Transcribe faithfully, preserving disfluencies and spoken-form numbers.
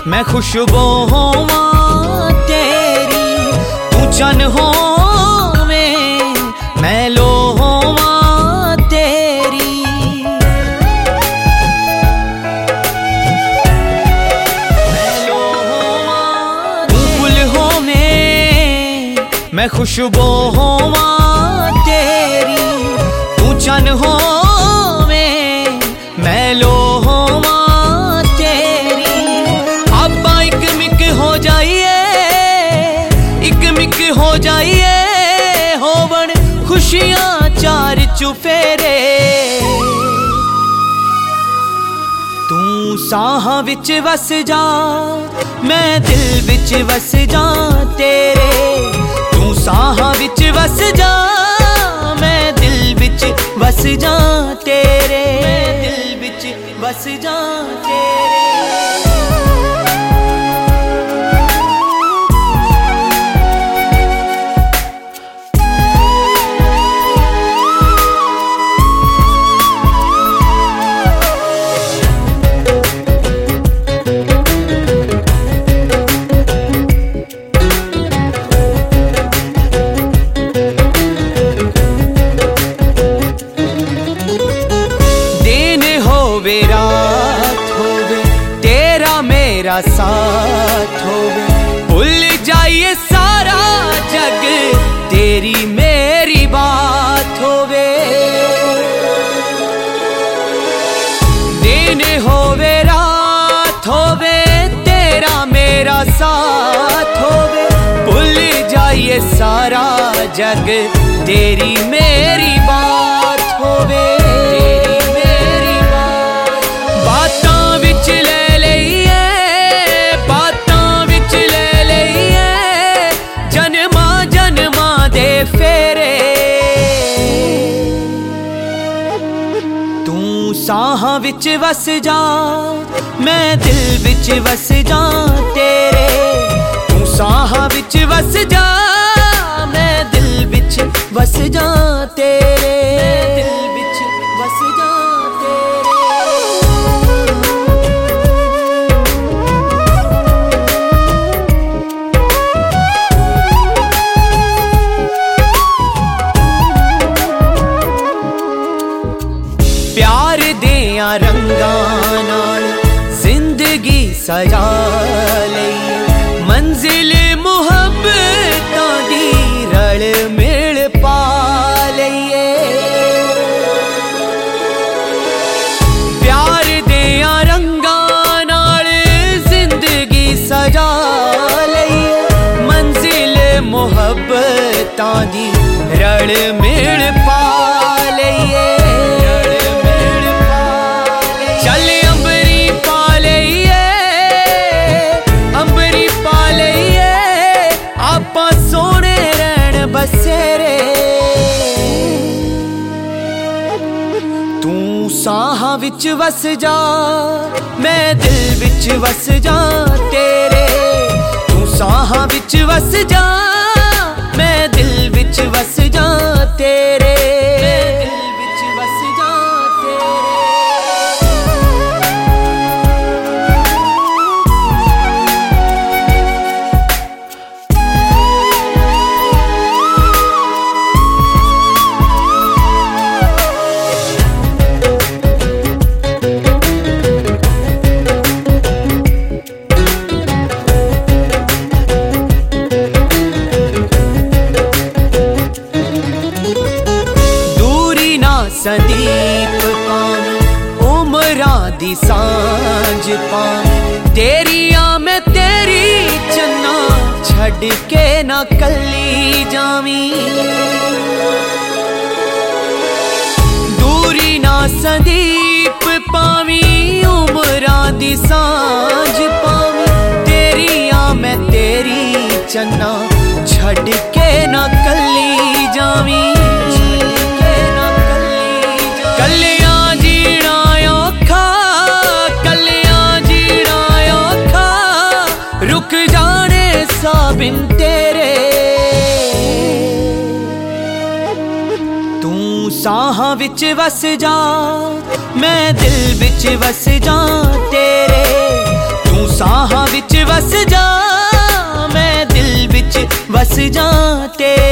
मैं खुशबू होवां तेरी, तू चन होवे मैं लो होवां तेरी। मैं लो होवां तू फुल होवे मैं खुशबू होवां तेरी, तू चन होवे मैं लो होवां तेरी। आपां इक मिक हो जाइए, इक मिक हो जाइए, होवन खुशियां चार चुफेरे। तू साहां विच वस जा मैं दिल विच वस जा तेरे, तू साहां विच वस जा मैं दिल विच वस जा तेरे, मैं दिल विच वस जा तेरे। रात होवे तेरा मेरा साथ होवे, भूल जाइए सारा जग तेरी मेरी बात होवे। दिन होवे रात होवे तेरा मेरा साथ होवे, भूल जाइए सारा जग तेरी मेरी बात होवे। साहां विच वस जा मैं दिल विच वस जा तेरे, तू साहां विच वस जा मैं दिल विच वस जा तेरे, मैं दिल विच वस जा तेरे। प्यार दियां रंगां नाल जिंदगी सजा लईए, मंजिल मुहब्बतां दी रल मिल पा लईए। प्यार दियां रंगां नाल जिंदगी सजा लईए, मंजिल मुहब्बतां दी रल मिल पा लईए। बसेरे तू साहां विच वस जा मैं दिल विच वस जा तेरे, तू साहां विच वस जा मैं दिल विच वस जा तेरे, मैं दिल विच वस जा तेरे। संदीप पां उमरां दी सांझ पां तेरिया मैं तेरी चन्ना छड़ के ना कली जावी। दूरी ना संदीप पावी उमरां दी सांझ पावी, तेरिया मैं तेरी चन्ना छड़ के ना कली जावी। कलियां जीना औखा, कलियां जीना औखा, रुक जाने सा बिन तेरे। तू साहां विच वस जा मैं दिल विच वस जा तेरे, तू साहां विच जा तेरे।